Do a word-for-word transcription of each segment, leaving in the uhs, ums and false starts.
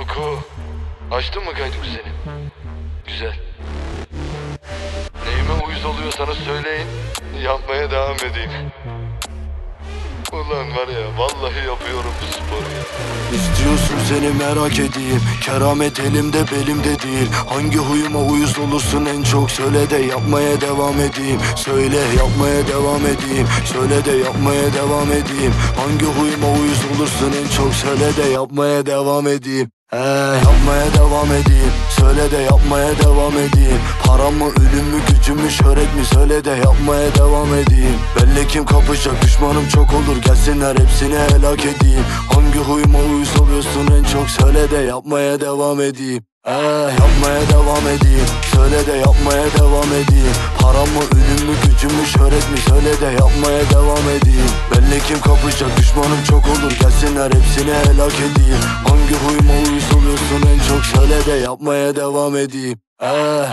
Oku. Açtın mı kaydı seni? Güzel. Neyime uyuz oluyorsanız söyleyin, yapmaya devam edeyim. Ulan var ya, vallahi yapıyorum bu sporu ya. İstiyorsun seni merak edeyim, keramet elimde belimde değil. Hangi huyuma uyuz olursun en çok, söyle de yapmaya devam edeyim. Söyle yapmaya devam edeyim, söyle de yapmaya devam edeyim. Hangi huyuma uyuz olursun en çok, söyle de yapmaya devam edeyim. He, yapmaya devam edeyim, söyle de yapmaya devam edeyim. Param mı, ölüm mü, gücüm mü, şöhret mi, söyle de yapmaya devam edeyim. Belli kim kapışacak, düşmanım çok olur, gelsinler hepsini helak edeyim. Hangi huyuma uyuz oluyorsun en çok, söyle de yapmaya devam edeyim. He, yapmaya devam edeyim, söyle de yapmaya devam edeyim. Param mı, ölüm mü, gücüm mü, şöhret mi, söyle de yapmaya devam edeyim. Belli kim kapışacak, düşmanım çok olur, gelsinler hepsini helak edeyim. Hangi huyuma uyuz oluyorsun en çok, söyle de yapmaya devam edeyim. He.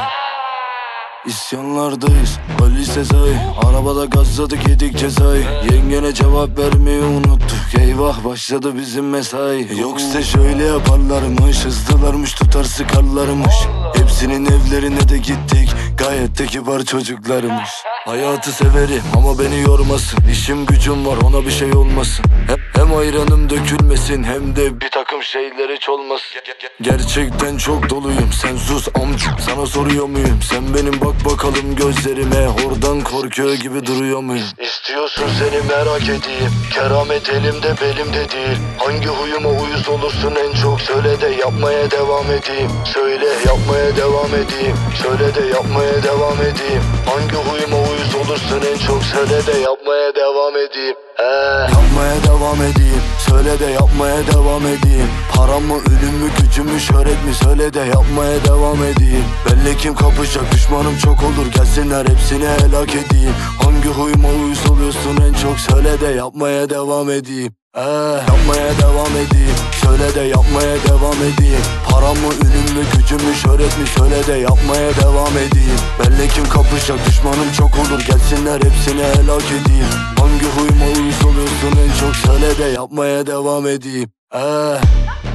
İsyanlardayız, Ali Sezai. Arabada gazladık, yedik cezayı. Yengene cevap vermeyi unuttuk. Eyvah, başladı bizim mesai. Yoksa şöyle yaparlarmış, hızlılarmış, tutar sıkarlarmış. Hepsinin evlerine de gittik, gayet de kibar çocuklarmış. Hayatı severim ama beni yormasın. İşim gücüm var, ona bir şey olmasın. Hem, hem ayranım dökülmesin, hem de bir takım şeyler hiç olmasın. Gerçekten çok doluyum, sen sus amca. Sana soruyor muyum, sen benim bak bakalım gözlerime. Oradan korkuyor gibi duruyor muyum? İstiyorsun seni merak edeyim, keramet elimde belimde değil. Hangi huyuma uyuz olursun en çok, söyle de yapmaya devam edeyim. Söyle yapmaya devam edeyim, söyle de yapmaya devam edeyim. Hangi huyuma uyuz olursun en çok, söyle de yapmaya devam edeyim. He. Yapmaya devam edeyim, söyle de yapmaya devam edeyim. Param mı, ölüm mü, gücüm mü, şöhret mi, söyle de yapmaya devam edeyim. Belli kim kapışacak, düşmanım çok olur, gelsinler hepsini helak edeyim. Hangi huyuma uyuz oluyorsun en çok, söyle de yapmaya devam edeyim. He, yapmaya devam edeyim, söyle de yapmaya devam edeyim. Param mı, ünüm mü, gücüm mü, şöhret mi, söyle de yapmaya devam edeyim. Belli kim kapışacak, düşmanım çok olur, gelsinler hepsini helak edeyim. Hangi huyuma uyuz oluyorsun en çok, söyle de yapmaya devam edeyim. He.